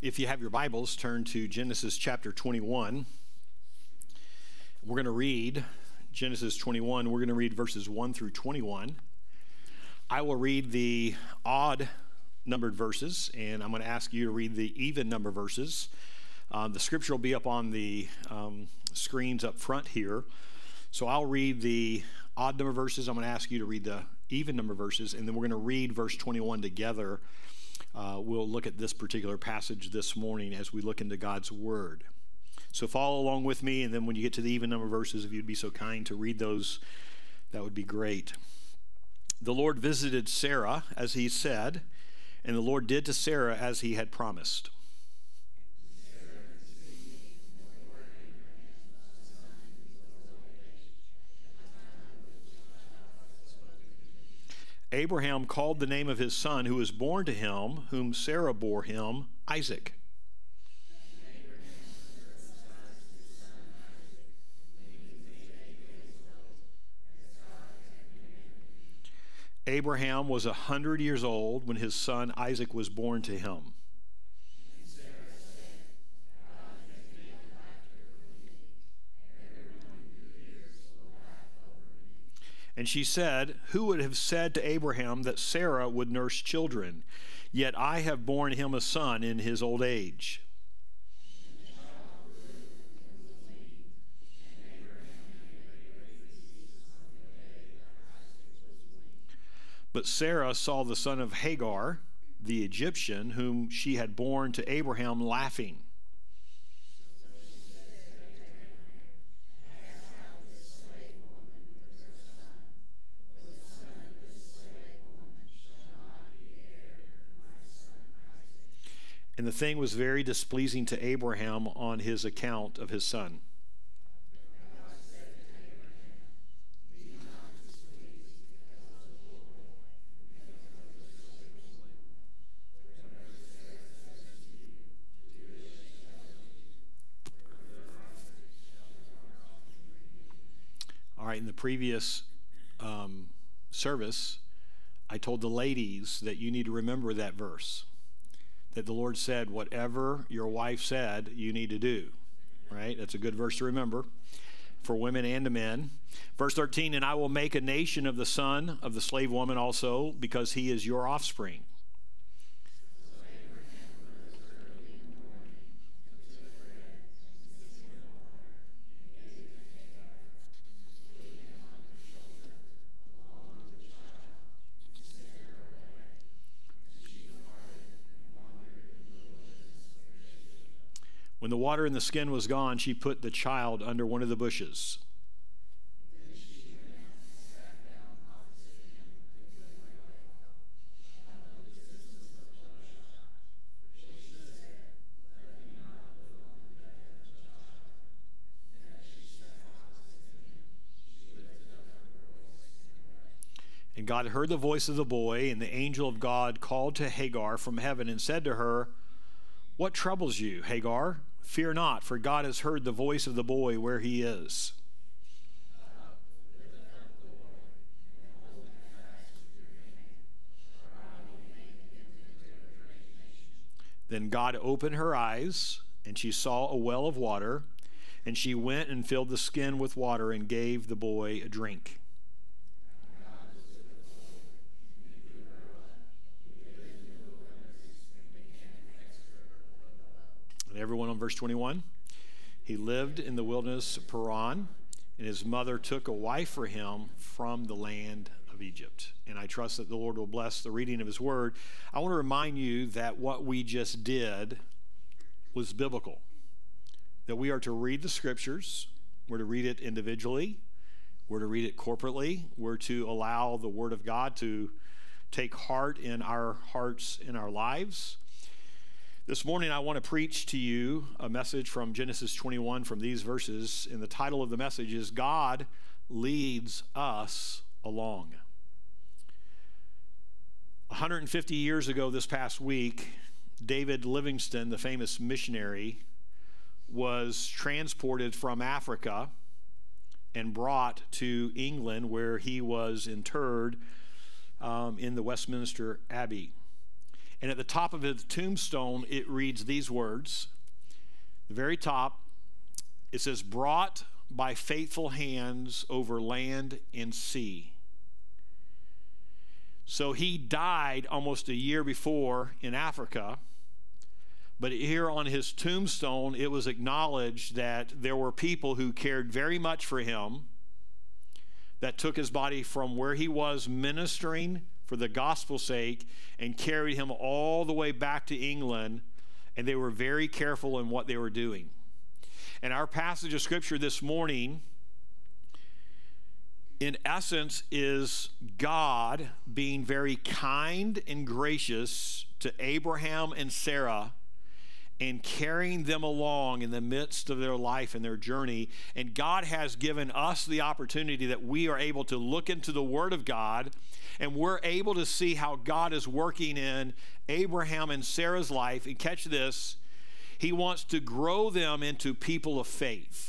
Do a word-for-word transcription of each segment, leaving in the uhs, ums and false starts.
If you have your Bibles, turn to Genesis chapter twenty-one. We're going to read Genesis twenty-one. We're going to read verses one through twenty-one. I will read the odd numbered verses, and I'm going to ask you to read the even number verses. Um, the scripture will be up on the um, screens up front here. So I'll read the odd number verses. I'm going to ask you to read the even number verses, and then we're going to read verse twenty-one together. Uh, we'll look at this particular passage this morning as we look into God's Word. So follow along with me, and then when you get to the even number verses, if you'd be so kind to read those, that would be great. The Lord visited Sarah, as he said, and the Lord did to Sarah as he had promised. Abraham called the name of his son who was born to him, whom Sarah bore him, Isaac. Abraham was a hundred years old when his son Isaac was born to him. And she said, "Who would have said to Abraham that Sarah would nurse children? Yet I have borne him a son in his old age." But Sarah saw the son of Hagar, the Egyptian, whom she had borne to Abraham, laughing. And the thing was very displeasing to Abraham on his account of his son. All right, in the previous um, service, I told the ladies that you need to remember that verse. That the Lord said, whatever your wife said, you need to do, right? That's a good verse to remember for women and to men. Verse thirteen, and I will make a nation of the son of the slave woman also, because he is your offspring. When the water in the skin was gone, she put the child under one of the bushes. And God heard the voice of the boy, and the angel of God called to Hagar from heaven and said to her, "What troubles you, Hagar? Fear not, for God has heard the voice of the boy where he is." Then God opened her eyes, and she saw a well of water, and she went and filled the skin with water and gave the boy a drink. Everyone on verse twenty-one. He lived in the wilderness of Paran, and his mother took a wife for him from the land of Egypt. And I trust that the Lord will bless the reading of his word. I want to remind you that what we just did was biblical. That we are to read the scriptures. We're to read it individually. We're to read it corporately. We're to allow the word of God to take heart in our hearts, in our lives. This morning, I want to preach to you a message from Genesis twenty-one from these verses, and the title of the message is God Leads Us Along. one hundred fifty years ago this past week, David Livingstone, the famous missionary, was transported from Africa and brought to England, where he was interred um, in the Westminster Abbey. And at the top of his tombstone, it reads these words. The very top, it says, brought by faithful hands over land and sea. So he died almost a year before in Africa, but here on his tombstone, it was acknowledged that there were people who cared very much for him, that took his body from where he was ministering for the gospel's sake and carried him all the way back to England, and they were very careful in what they were doing. And our passage of scripture this morning, in essence, is God being very kind and gracious to Abraham and Sarah and carrying them along in the midst of their life and their journey. And God has given us the opportunity that we are able to look into the Word of God, and we're able to see how God is working in Abraham and Sarah's life. And catch this, he wants to grow them into people of faith.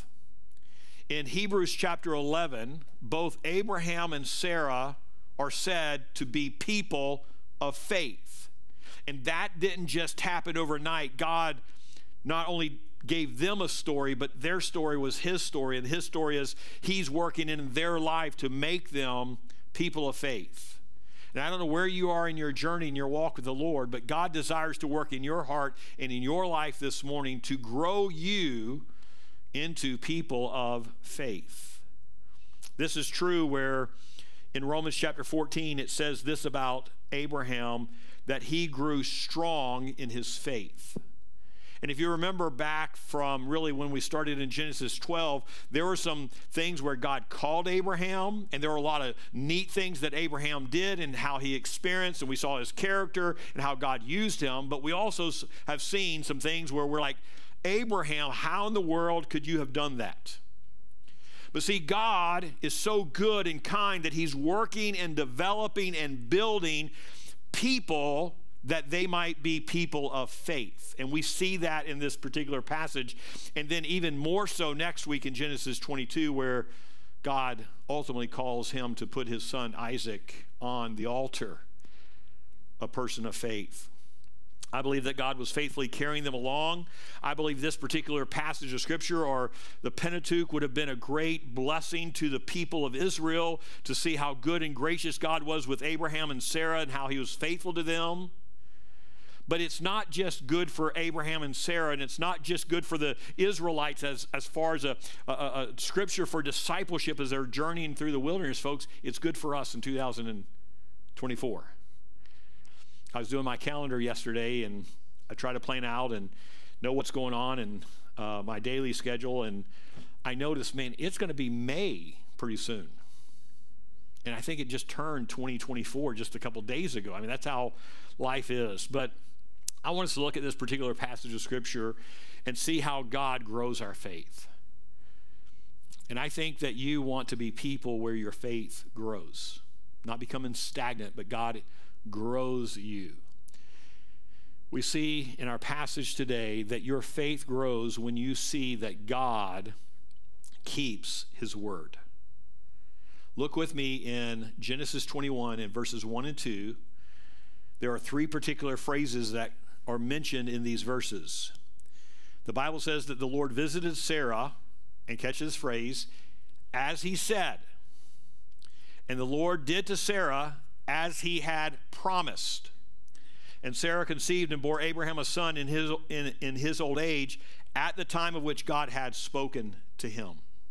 In Hebrews chapter eleven, both Abraham and Sarah are said to be people of faith. And that didn't just happen overnight. God not only gave them a story, but their story was his story. And his story is he's working in their life to make them people of faith. And I don't know where you are in your journey, in your walk with the Lord, but God desires to work in your heart and in your life this morning to grow you into people of faith. This is true where in Romans chapter fourteen, it says this about Abraham, that he grew strong in his faith. And if you remember back from really when we started in Genesis twelve, there were some things where God called Abraham, and there were a lot of neat things that Abraham did and how he experienced, and we saw his character and how God used him. But we also have seen some things where we're like, Abraham, how in the world could you have done that? But see, God is so good and kind that he's working and developing and building people that they might be people of faith. And we see that in this particular passage. And then even more so next week in Genesis twenty-two, where God ultimately calls him to put his son Isaac on the altar, a person of faith. I believe that God was faithfully carrying them along. I believe this particular passage of Scripture, or the Pentateuch, would have been a great blessing to the people of Israel to see how good and gracious God was with Abraham and Sarah and how he was faithful to them. But it's not just good for Abraham and Sarah, and it's not just good for the Israelites as, as far as a, a, a Scripture for discipleship as they're journeying through the wilderness, folks. It's good for us in two thousand twenty-four. I was doing my calendar yesterday, and I try to plan out and know what's going on in uh, my daily schedule, and I noticed, man, it's going to be May pretty soon. And I think it just turned twenty twenty-four just a couple days ago. I mean, that's how life is. But I want us to look at this particular passage of Scripture and see how God grows our faith. And I think that you want to be people where your faith grows, not becoming stagnant, but God grows you. We see in our passage today that your faith grows when you see that God keeps his word. Look with me in Genesis twenty-one in verses one and two. There are three particular phrases that are mentioned in these verses. The Bible says that the Lord visited Sarah, and catch this phrase, as he said. And the Lord did to Sarah as he had promised. And Sarah conceived and bore Abraham a son in his, in, in his old age, at the time of which God had spoken to him.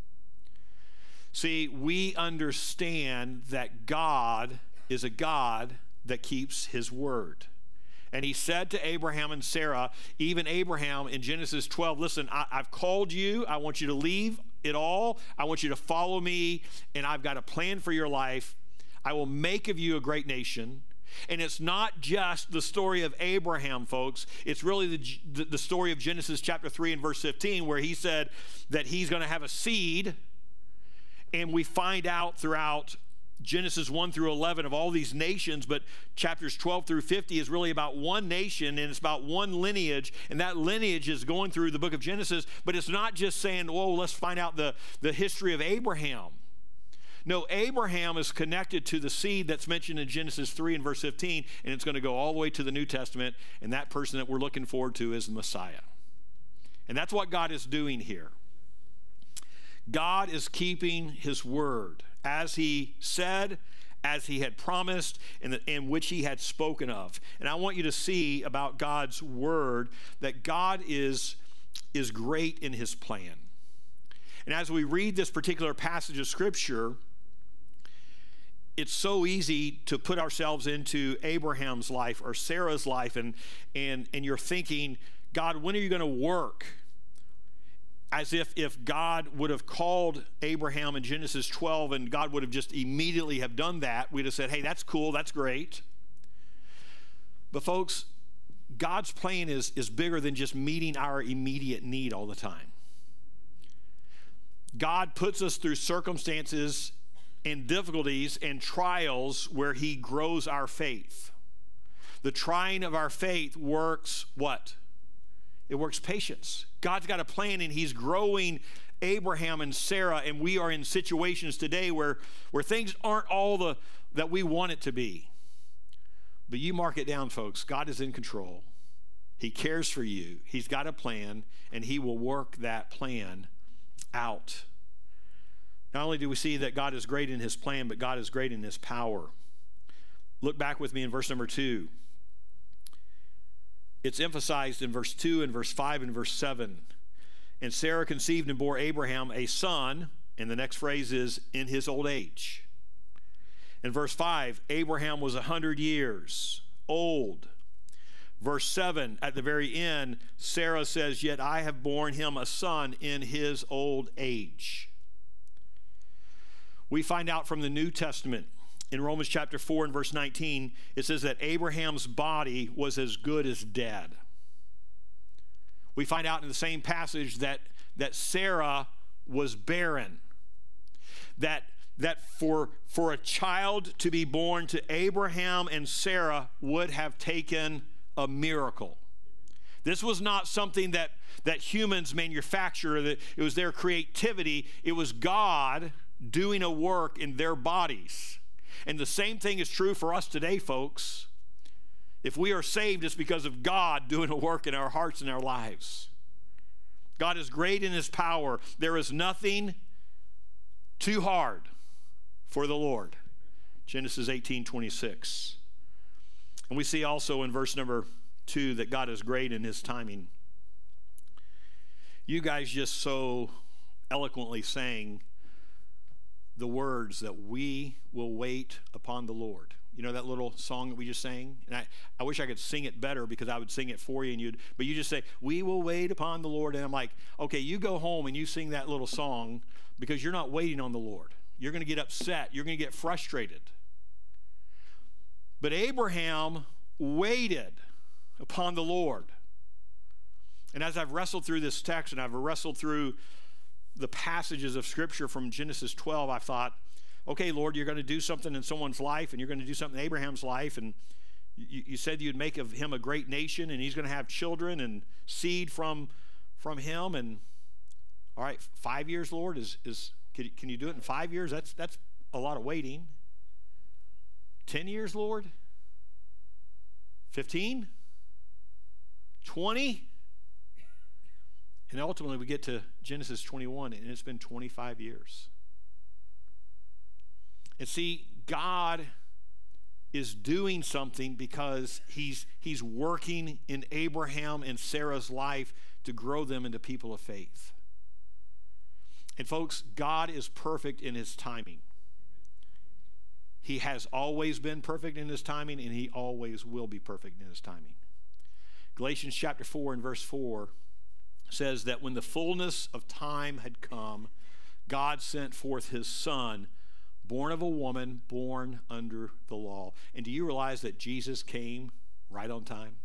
See, we understand that God is a God that keeps his word. And he said to Abraham and Sarah, even Abraham in Genesis twelve, listen, I, I've called you. I want you to leave it all. I want you to follow me, and I've got a plan for your life. I will make of you a great nation. And it's not just the story of Abraham, folks. It's really the, the story of Genesis chapter three and verse fifteen, where he said that he's going to have a seed. And we find out throughout Genesis one through eleven of all these nations, but chapters twelve through fifty is really about one nation, and it's about one lineage, and that lineage is going through the book of Genesis. But it's not just saying, whoa, let's find out the, the history of Abraham. No, Abraham is connected to the seed that's mentioned in Genesis three and verse fifteen, and it's going to go all the way to the New Testament, and that person that we're looking forward to is the Messiah. And that's what God is doing here. God is keeping his word, as he said, as he had promised, and in which he had spoken of. And I want you to see about God's word that God is, is great in his plan. And as we read this particular passage of Scripture, it's so easy to put ourselves into Abraham's life or Sarah's life, and, and, and you're thinking, God, when are you going to work? As if, if God would have called Abraham in Genesis twelve and God would have just immediately have done that, we'd have said, hey, that's cool, that's great. But folks, God's plan is, is bigger than just meeting our immediate need all the time. God puts us through circumstances and difficulties and trials where he grows our faith. The trying of our faith works what? It works patience. God's got a plan, and he's growing Abraham and Sarah, and we are in situations today where, where things aren't all the that we want it to be. But you mark it down, folks. God is in control. He cares for you. He's got a plan, and he will work that plan out. Not only do we see that God is great in his plan, but God is great in his power. Look back with me in verse number two. It's emphasized in verse two and verse five and verse seven. And Sarah conceived and bore Abraham a son, and the next phrase is, in his old age. In verse five, Abraham was a hundred years old. Verse seven, at the very end, Sarah says, yet I have borne him a son in his old age. We find out from the New Testament in Romans chapter four and verse nineteen, it says that Abraham's body was as good as dead. We find out in the same passage that, that Sarah was barren. That, that for, for a child to be born to Abraham and Sarah would have taken a miracle. This was not something that, that humans manufacture, that it was their creativity. It was God doing a work in their bodies. And the same thing is true for us today, folks. If we are saved, it's because of God doing a work in our hearts and our lives. God is great in his power. There is nothing too hard for the Lord. Genesis eighteen twenty-six. And we see also in verse number two that God is great in his timing. You guys just so eloquently sang the words that we will wait upon the Lord. You know that little song that we just sang? And I, I wish I could sing it better because I would sing it for you, and you'd, but you just say, we will wait upon the Lord. And I'm like, okay, you go home and you sing that little song because you're not waiting on the Lord. You're going to get upset. You're going to get frustrated. But Abraham waited upon the Lord. And as I've wrestled through this text and I've wrestled through the passages of Scripture from Genesis twelve, I thought, okay, Lord, you're going to do something in someone's life, and you're going to do something in Abraham's life, and you, you said you'd make of him a great nation, and he's going to have children and seed from, from him. And all right, five years, Lord, is is can, can you do it in five years? That's that's a lot of waiting. Ten years, Lord? Fifteen? Twenty? And ultimately we get to Genesis twenty-one, and it's been twenty-five years. And see, God is doing something because he's, he's working in Abraham and Sarah's life to grow them into people of faith. And folks, God is perfect in his timing. He has always been perfect in his timing, and he always will be perfect in his timing. Galatians chapter four and verse four says that when the fullness of time had come, God sent forth his son, born of a woman, born under the law. And do you realize that Jesus came right on time?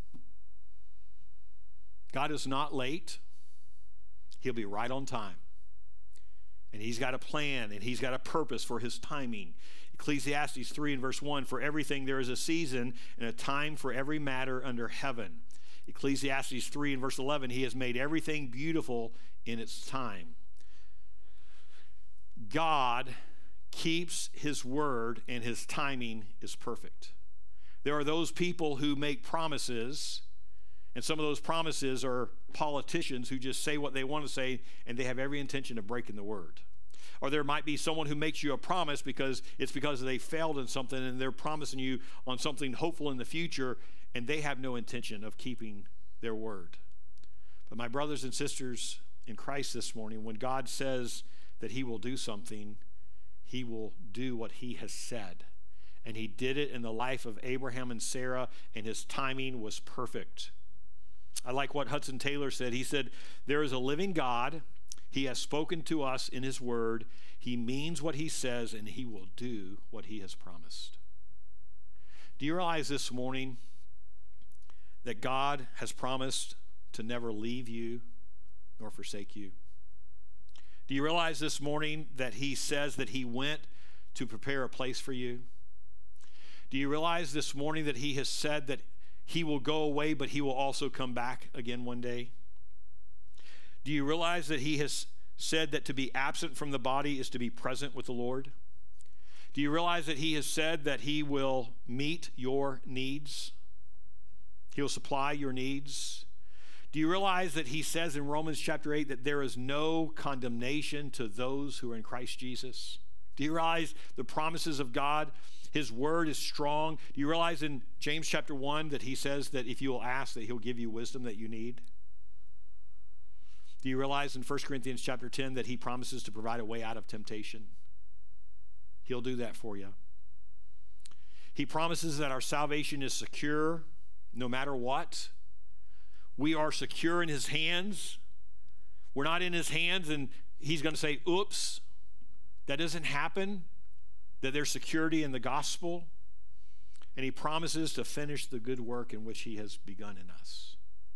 God is not late. He'll be right on time. And he's got a plan, and he's got a purpose for his timing. Ecclesiastes three and verse one, for everything there is a season and a time for every matter under heaven. Ecclesiastes three and verse eleven, he has made everything beautiful in its time. God keeps his word, and his timing is perfect. There are those people who make promises, and some of those promises are politicians who just say what they want to say, and they have every intention of breaking the word. Or there might be someone who makes you a promise because it's because they failed in something, and they're promising you on something hopeful in the future, and they have no intention of keeping their word. But my brothers and sisters in Christ this morning, when God says that he will do something, he will do what he has said. And he did it in the life of Abraham and Sarah, and his timing was perfect. I like what Hudson Taylor said. He said, there is a living God. He has spoken to us in his word. He means what he says, and he will do what he has promised. Do you realize this morning that God has promised to never leave you nor forsake you? Do you realize this morning that he says that he went to prepare a place for you? Do you realize this morning that he has said that he will go away, but he will also come back again one day? Do you realize that he has said that to be absent from the body is to be present with the Lord? Do you realize that he has said that he will meet your needs? He will supply your needs. Do you realize that he says in Romans chapter eight that there is no condemnation to those who are in Christ Jesus? Do you realize the promises of God? His word is strong. Do you realize in James chapter one that he says that if you will ask, that he'll give you wisdom that you need? Do you realize in First Corinthians chapter ten that he promises to provide a way out of temptation? He'll do that for you. He promises that our salvation is secure no matter what. We are secure in his hands. We're not in his hands and he's going to say, oops. That doesn't happen. That there's security in the gospel. And he promises to finish the good work in which he has begun in us.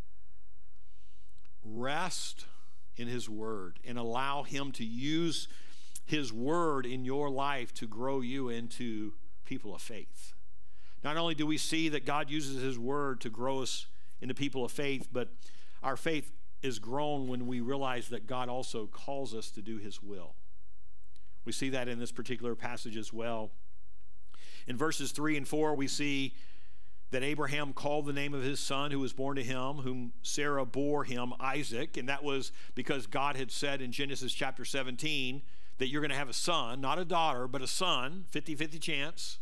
Rest in his word and allow him to use his word in your life to grow you into people of faith. Not only do we see that God uses his word to grow us into people of faith, but our faith is grown when we realize that God also calls us to do his will. We see that in this particular passage as well. In verses three and four, we see that Abraham called the name of his son who was born to him, whom Sarah bore him, Isaac. And that was because God had said in Genesis chapter seventeen that you're going to have a son, not a daughter, but a son, fifty-fifty chance.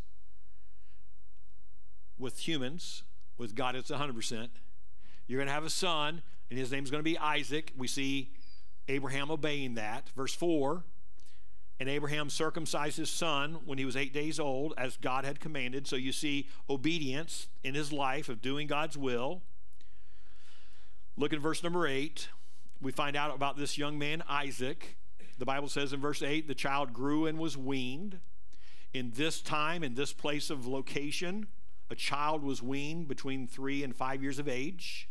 With humans, with God it's one hundred percent. You're going to have a son, and his name's going to be Isaac. We see Abraham obeying that. Verse four, and Abraham circumcised his son when he was eight days old, as God had commanded. So you see obedience in his life of doing God's will. Look at verse number eight. We find out about this young man, Isaac. The Bible says in verse eight, the child grew and was weaned. In this time, in this place of location, a child was weaned between three and five years of age.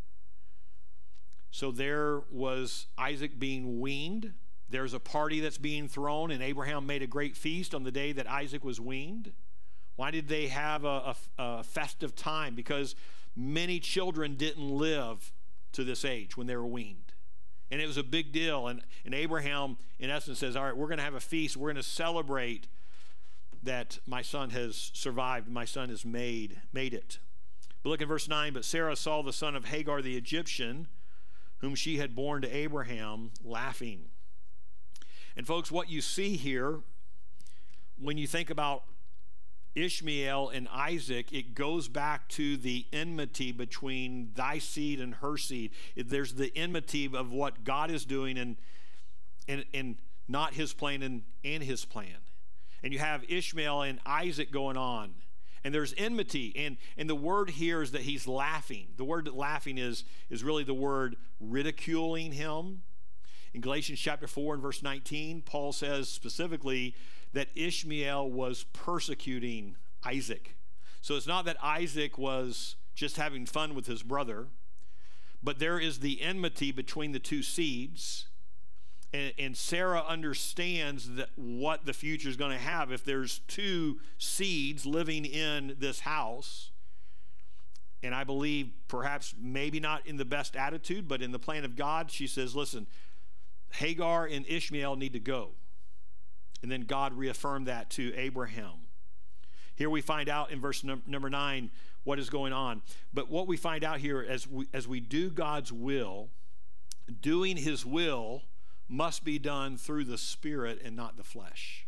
So there was Isaac being weaned. There's a party that's being thrown, and Abraham made a great feast on the day that Isaac was weaned. Why did they have a, a, a festive time? Because many children didn't live to this age when they were weaned. And it was a big deal. And, and Abraham, in essence, says, all right, we're going to have a feast. We're going to celebrate that my son has survived. My son has made, made it. But look at verse nine. But Sarah saw the son of Hagar the Egyptian, whom she had borne to Abraham, laughing. And folks, what you see here, when you think about Ishmael and Isaac, it goes back to the enmity between thy seed and her seed. There's the enmity of what God is doing and, and, and not his plan and, and his plan. And you have Ishmael and Isaac going on. And there's enmity. And, and the word here is that he's laughing. The word laughing is, is really the word ridiculing him. In Galatians chapter four and verse nineteen, Paul says specifically that Ishmael was persecuting Isaac. So it's not that Isaac was just having fun with his brother, but there is the enmity between the two seeds. And, and Sarah understands that what the future is going to have if there's two seeds living in this house. And I believe perhaps maybe not in the best attitude, but in the plan of God, she says, listen, Hagar and Ishmael need to go. And then God reaffirmed that to Abraham. Here we find out in verse num- number nine what is going on. But what we find out here, as we, as we do God's will, doing his will must be done through the Spirit and not the flesh.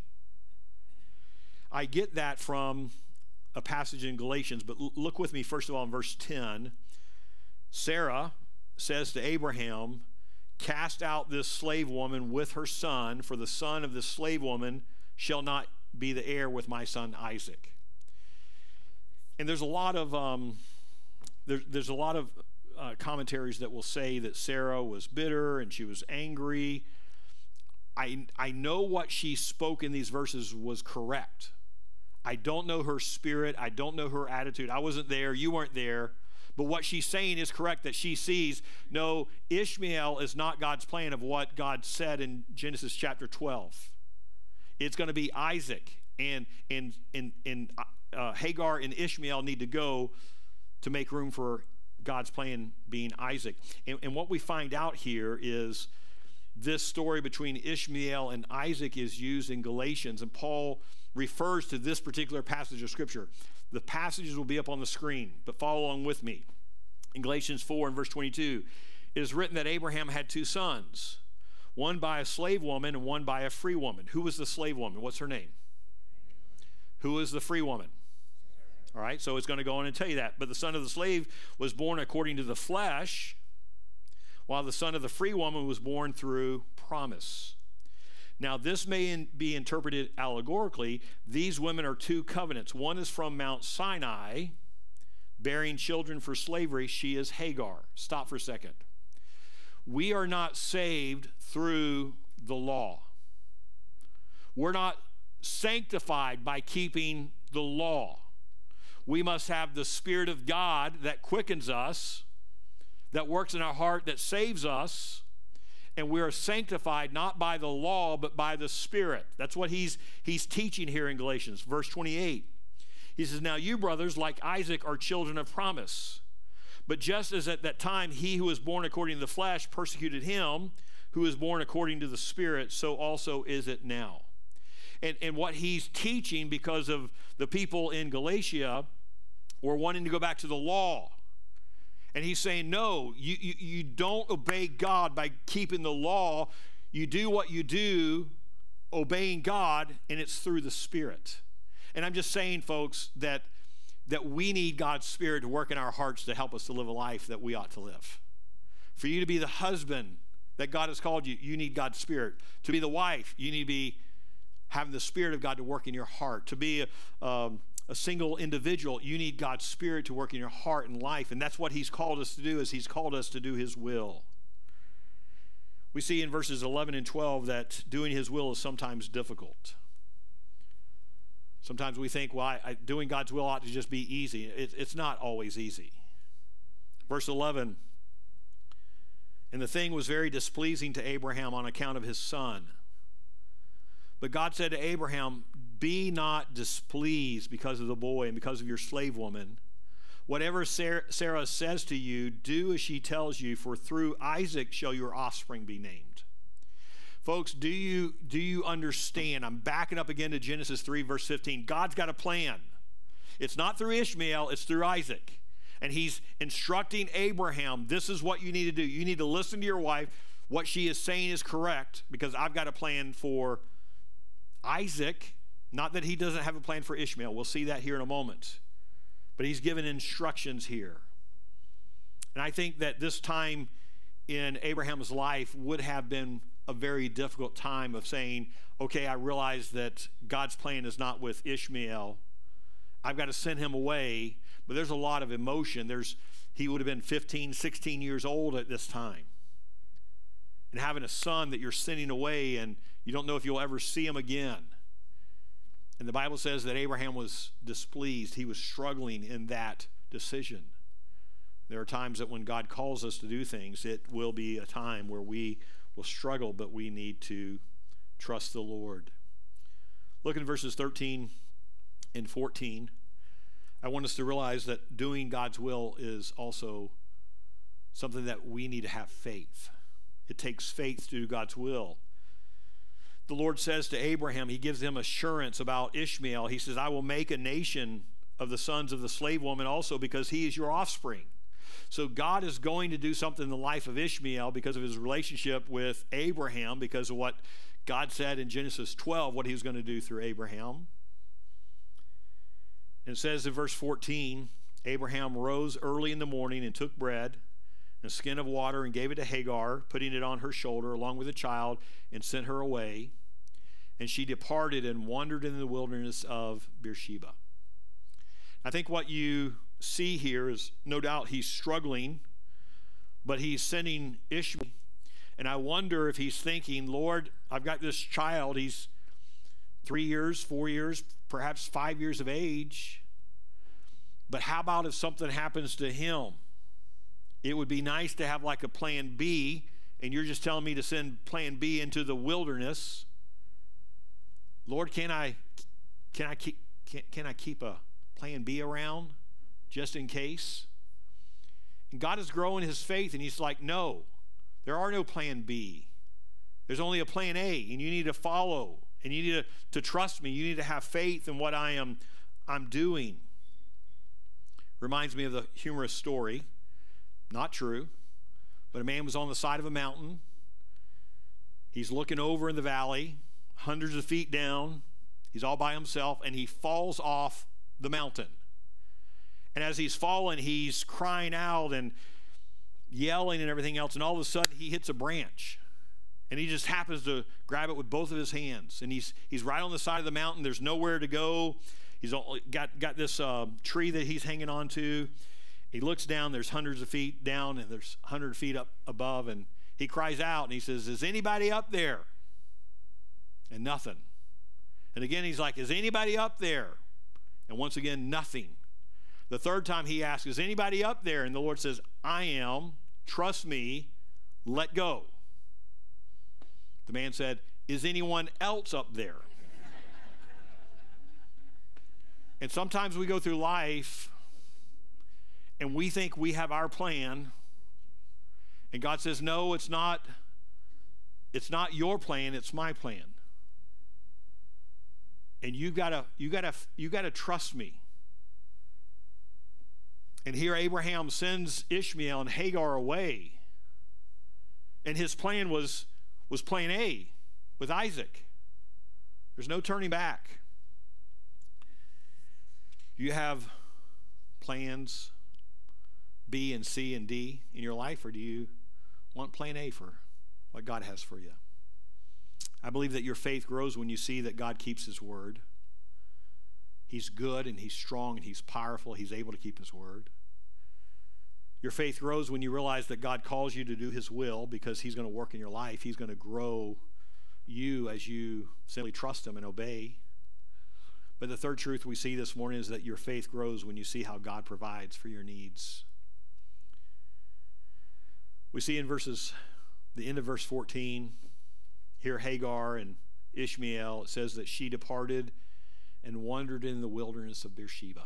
I get that from a passage in Galatians, but l- look with me first of all in verse ten. Sarah says to Abraham, cast out this slave woman with her son, for the son of this slave woman shall not be the heir with my son Isaac. And there's a lot of um, there, there's a lot of uh, commentaries that will say that Sarah was bitter and she was angry. I I know what she spoke in these verses was correct. I don't know her spirit. I don't know her attitude. I wasn't there. You weren't there. But what she's saying is correct, that she sees, no, Ishmael is not God's plan of what God said in Genesis chapter twelve. It's going to be Isaac, and, and, and, and uh, Hagar and Ishmael need to go to make room for God's plan being Isaac. And, and what we find out here is this story between Ishmael and Isaac is used in Galatians, and Paul refers to this particular passage of Scripture. The passages will be up on the screen, but follow along with me. In Galatians four and verse twenty-two, it is written that Abraham had two sons, one by a slave woman and one by a free woman. Who was the slave woman? What's her name? Who is the free woman? All right, so it's going to go on and tell you that. But the son of the slave was born according to the flesh, while the son of the free woman was born through promise. Now, this may in, be interpreted allegorically. These women are two covenants. One is from Mount Sinai, bearing children for slavery. She is Hagar. Stop for a second. We are not saved through the law. We're not sanctified by keeping the law. We must have the Spirit of God that quickens us, that works in our heart, that saves us. And we are sanctified not by the law, but by the Spirit. That's what he's, he's teaching here in Galatians. Verse twenty-eight. He says, now you, brothers, like Isaac, are children of promise. But just as at that time he who was born according to the flesh persecuted him who is born according to the Spirit, so also is it now. And, and what he's teaching, because of the people in Galatia were wanting to go back to the law. And he's saying, no, you, you, you don't obey God by keeping the law. You do what you do, obeying God, and it's through the Spirit. And I'm just saying, folks, that, that we need God's Spirit to work in our hearts to help us to live a life that we ought to live. For you to be the husband that God has called you, you need God's Spirit. To be the wife, you need to be having the Spirit of God to work in your heart. To be a, um, a single individual, you need God's Spirit to work in your heart and life. And that's what he's called us to do, is he's called us to do his will. We see in verses eleven and twelve that doing his will is sometimes difficult. Sometimes we think, well, I, I, doing God's will ought to just be easy. It, it's not always easy. Verse eleven, and the thing was very displeasing to Abraham on account of his son. But God said to Abraham, be not displeased because of the boy and because of your slave woman. Whatever Sarah, Sarah says to you, do as she tells you, for through Isaac shall your offspring be named. Folks, do you, do you understand? I'm backing up again to Genesis three, verse fifteen. God's got a plan. It's not through Ishmael, it's through Isaac. And he's instructing Abraham, this is what you need to do. You need to listen to your wife. What she is saying is correct, because I've got a plan for Isaac. Not that he doesn't have a plan for Ishmael. We'll see that here in a moment. But he's given instructions here. And I think that this time in Abraham's life would have been a very difficult time of saying, okay, I realize that God's plan is not with Ishmael. I've got to send him away. But there's a lot of emotion. There's, he would have been fifteen, sixteen years old at this time. And having a son that you're sending away and you don't know if you'll ever see him again. And the Bible says that Abraham was displeased. He was struggling in that decision. There are times that when God calls us to do things, it will be a time where we will struggle, but we need to trust the Lord. Look in verses thirteen and fourteen. I want us to realize that doing God's will is also something that we need to have faith. It takes faith to do God's will. the Lord says to Abraham, he gives him assurance about Ishmael. He says, I will make a nation of the sons of the slave woman also because he is your offspring. So God is going to do something in the life of Ishmael because of his relationship with Abraham, because of what God said in Genesis twelve, what he was going to do through Abraham. And it says in verse fourteen, Abraham rose early in the morning and took bread and a skin of water and gave it to Hagar, putting it on her shoulder along with the child, and sent her away. And she departed and wandered in the wilderness of Beersheba. I think what you see here is, no doubt he's struggling, but he's sending Ishmael. And I wonder if he's thinking, Lord, I've got this child. He's three years, four years, perhaps five years of age. But how about if something happens to him? It would be nice to have like a plan B, and you're just telling me to send plan B into the wilderness. Lord, can I can I keep can, can I keep a plan B around just in case? And God is growing his faith, and he's like, no, there are no plan B. There's only a plan A, and you need to follow, and you need to, to trust me. You need to have faith in what I am I'm doing. Reminds me of the humorous story. Not true, but a man was on the side of a mountain. He's looking over in the valley, hundreds of feet down. He's all by himself, and he falls off the mountain. And as he's falling, he's crying out and yelling and everything else, and all of a sudden he hits a branch. And he just happens to grab it with both of his hands. And he's he's right on the side of the mountain. There's nowhere to go. He's got, got this uh, tree that he's hanging on to. He looks down, there's hundreds of feet down, and there's one hundred feet up above, and he cries out, and he says, is anybody up there? And nothing. And again, he's like, is anybody up there? And once again, nothing. The third time he asks, is anybody up there? And the Lord says, I am. Trust me. Let go. The man said, is anyone else up there? And sometimes we go through life and we think we have our plan, and God says, no, it's not, it's not your plan, it's my plan. And you gotta, you gotta, you gotta trust me. And here Abraham sends Ishmael and Hagar away. And his plan was, was plan A with Isaac. There's no turning back. You have plans B and C and D in your life, or do you want plan A for what God has for you? I believe that your faith grows when you see that God keeps his word. He's good and he's strong and he's powerful. He's able to keep his word. Your faith grows when you realize that God calls you to do his will because he's going to work in your life. He's going to grow you as you simply trust him and obey. But the third truth we see this morning is that your faith grows when you see how God provides for your needs. We see in verses, the end of verse fourteen, here Hagar and Ishmael, it says that she departed and wandered in the wilderness of Beersheba.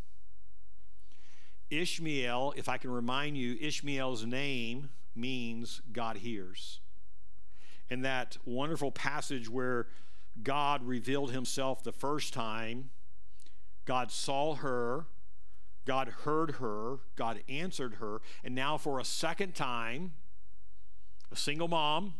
Ishmael, if I can remind you, Ishmael's name means God hears. And that wonderful passage where God revealed himself the first time, God saw her, God heard her, God answered her, and now for a second time, a single mom,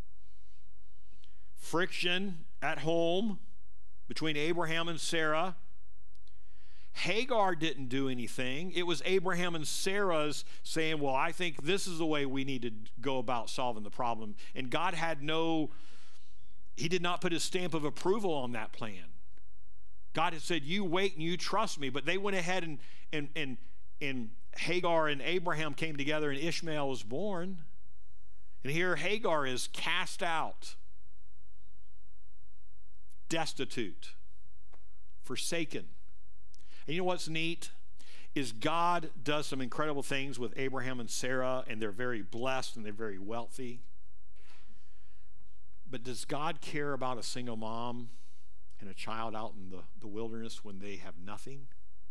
friction at home between Abraham and Sarah. Hagar didn't do anything. It was Abraham and Sarah's saying, well, I think this is the way we need to go about solving the problem. And God had no, he did not put his stamp of approval on that plan. God had said, you wait and you trust me. But they went ahead and, and, and, and Hagar and Abraham came together and Ishmael was born. And here Hagar is cast out, destitute, forsaken. And you know what's neat is God does some incredible things with Abraham and Sarah, and they're very blessed and they're very wealthy. But does God care about a single mom and a child out in the, the wilderness when they have nothing?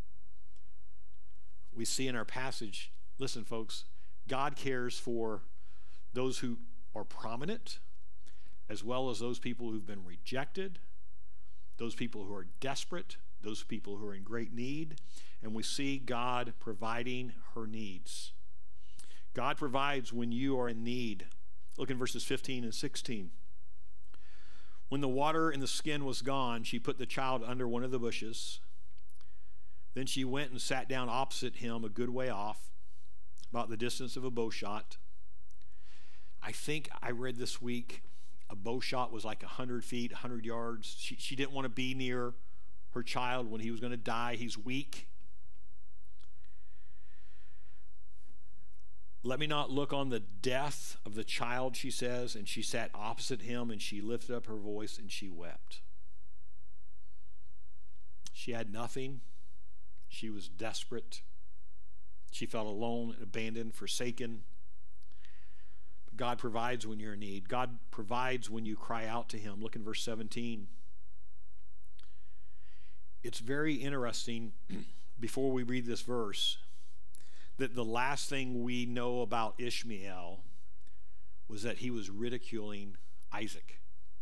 We see in our passage, listen folks, God cares for those who are prominent as well as those people who've been rejected, those people who are desperate, those people who are in great need, and we see God providing her needs. God provides when you are in need. Look in verses fifteen and sixteen. When the water in the skin was gone, she put the child under one of the bushes. Then she went and sat down opposite him a good way off, about the distance of a bow shot. I think I read this week a bow shot was like one hundred feet, one hundred yards. She, she didn't want to be near her child when he was going to die. He's weak. Let me not look on the death of the child, she says, and she sat opposite him, and she lifted up her voice, and she wept. She had nothing. She was desperate. She felt alone, abandoned, forsaken. But God provides when you're in need. God provides when you cry out to him. Look in verse seventeen. It's very interesting, before we read this verse, that the last thing we know about Ishmael was that he was ridiculing Isaac.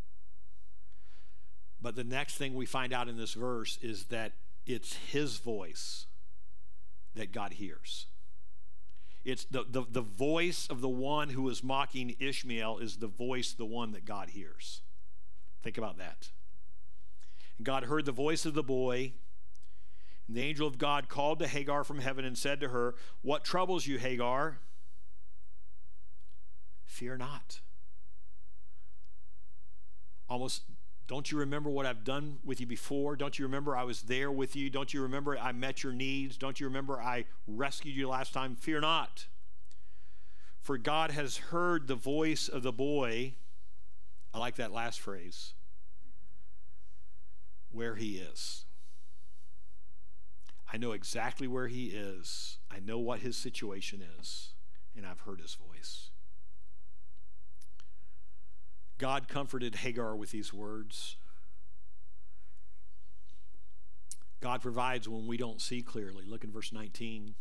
But the next thing we find out in this verse is that it's his voice that God hears. It's the, the, the voice of the one who is mocking Ishmael is the voice, the one that God hears. Think about that. And God heard the voice of the boy. And the angel of God called to Hagar from heaven and said to her, "What troubles you, Hagar? Fear not." Almost, don't you remember what I've done with you before? Don't you remember I was there with you? Don't you remember I met your needs? Don't you remember I rescued you last time? Fear not. For God has heard the voice of the boy. I like that last phrase. Where he is. I know exactly where he is. I know what his situation is, and I've heard his voice. God comforted Hagar with these words. God provides when we don't see clearly. Look in verse nineteen.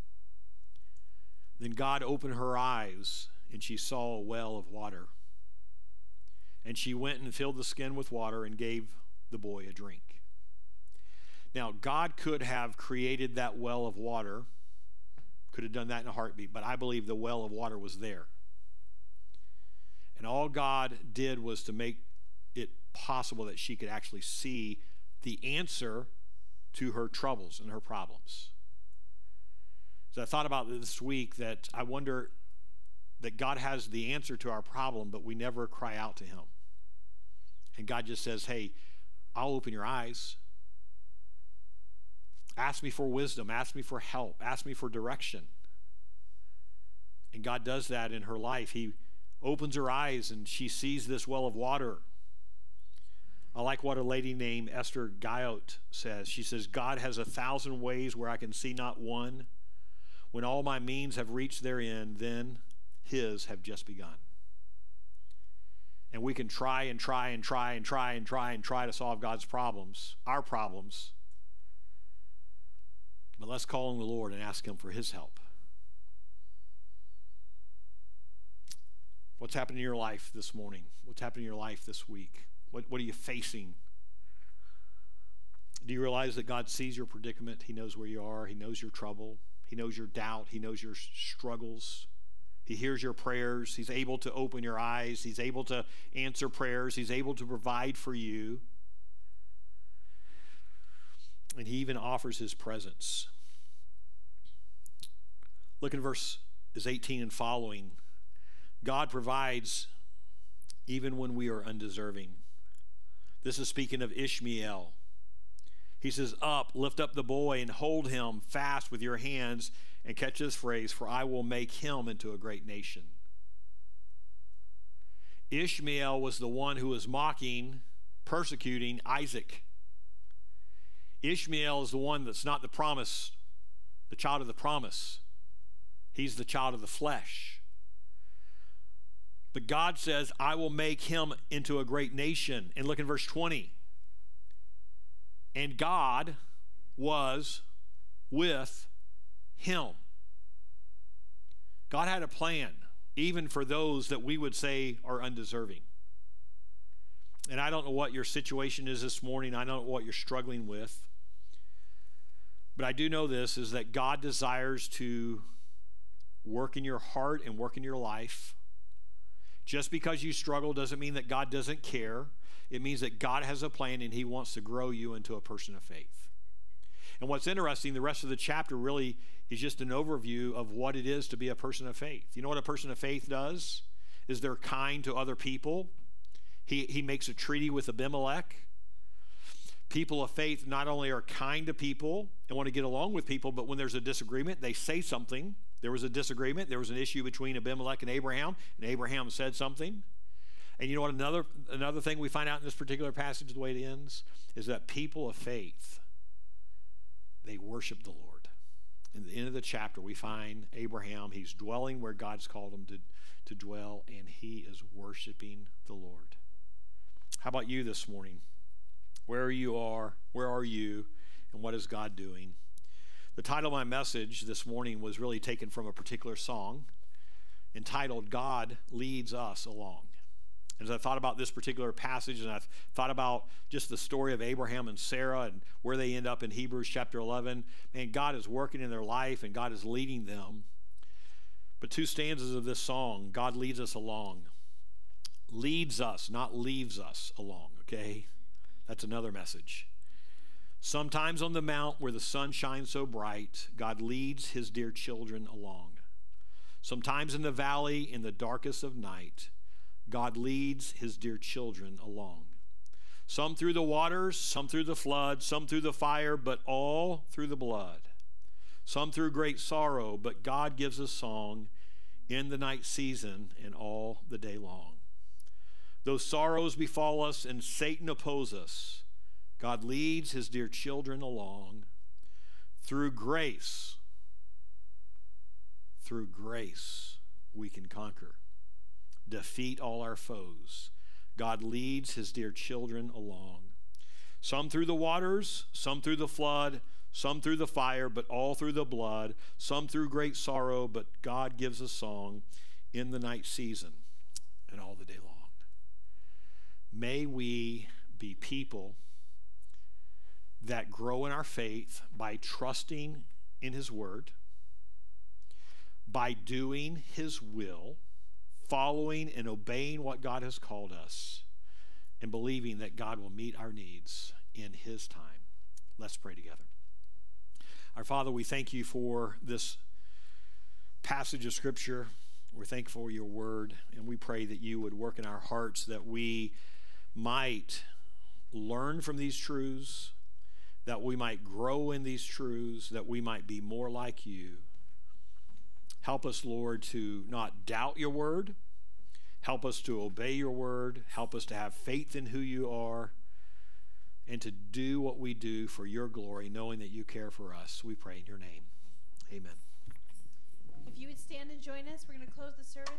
Then God opened her eyes, and she saw a well of water. And she went and filled the skin with water and gave the boy a drink. Now, God could have created that well of water, could have done that in a heartbeat, but I believe the well of water was there. And all God did was to make it possible that she could actually see the answer to her troubles and her problems. So I thought about this week that I wonder that God has the answer to our problem, but we never cry out to him. And God just says, hey, I'll open your eyes. Ask me for wisdom. Ask me for help. Ask me for direction. And God does that in her life. He opens her eyes and she sees this well of water. I like what a lady named Esther Guyot says. She says, God has a thousand ways where I can see not one. When all my means have reached their end, then his have just begun. And we can try and try and try and try and try and try to solve God's problems, our problems. But let's call on the Lord and ask him for his help. What's happening in your life this morning? What's happening in your life this week? What, what are you facing? Do you realize that God sees your predicament? He knows where you are. He knows your trouble. He knows your doubt. He knows your struggles. He hears your prayers. He's able to open your eyes. He's able to answer prayers. He's able to provide for you. And he even offers his presence. Look in verse eighteen and following. God provides even when we are undeserving. This is speaking of Ishmael. He says, up, lift up the boy and hold him fast with your hands, and catch this phrase, for I will make him into a great nation. Ishmael was the one who was mocking, persecuting Isaac. Ishmael is the one that's not the promise, the child of the promise. He's the child of the flesh. But God says, I will make him into a great nation. And look in verse twenty. And God was with him. God had a plan, even for those that we would say are undeserving. And I don't know what your situation is this morning. I don't know what you're struggling with. But I do know this, is that God desires to work in your heart and work in your life. Just because you struggle doesn't mean that God doesn't care. It means that God has a plan and he wants to grow you into a person of faith. And what's interesting, the rest of the chapter really is just an overview of what it is to be a person of faith. You know what a person of faith does? Is they're kind to other people. He, he makes a treaty with Abimelech. People of faith not only are kind to people and want to get along with people, but when there's a disagreement, they say something. There was a disagreement. There was an issue between Abimelech and Abraham, and Abraham said something. And you know what? Another, another thing we find out in this particular passage, the way it ends, is that people of faith, they worship the Lord. In the end of the chapter, we find Abraham. He's dwelling where God's called him to, to dwell, and he is worshiping the Lord. How about you this morning? Where you are, where are you, and what is God doing? The title of my message this morning was really taken from a particular song entitled, God Leads Us Along. As I thought about this particular passage, and I've thought about just the story of Abraham and Sarah and where they end up in Hebrews chapter eleven, man, God is working in their life and God is leading them. But two stanzas of this song, God leads us along. Leads us, not leaves us along, okay? That's another message. Sometimes on the mount where the sun shines so bright, God leads his dear children along. Sometimes in the valley in the darkest of night, God leads his dear children along. Some through the waters, some through the flood, some through the fire, but all through the blood. Some through great sorrow, but God gives a song in the night season and all the day long. Though sorrows befall us and Satan oppose us, God leads his dear children along. Through grace, through grace, we can conquer, defeat all our foes. God leads his dear children along. Some through the waters, some through the flood, some through the fire, but all through the blood. Some through great sorrow, but God gives a song in the night season and all the day long. May we be people that grow in our faith by trusting in his word, by doing his will, following and obeying what God has called us, and believing that God will meet our needs in his time. Let's pray together. Our Father, we thank you for this passage of Scripture. We're thankful for your word, and we pray that you would work in our hearts, that we might learn from these truths, that we might grow in these truths, that we might be more like you. Help us, Lord, to not doubt your word. Help us to obey your word. Help us to have faith in who you are and to do what we do for your glory, knowing that you care for us. We pray in your name. Amen. If you would stand and join us, we're going to close the service.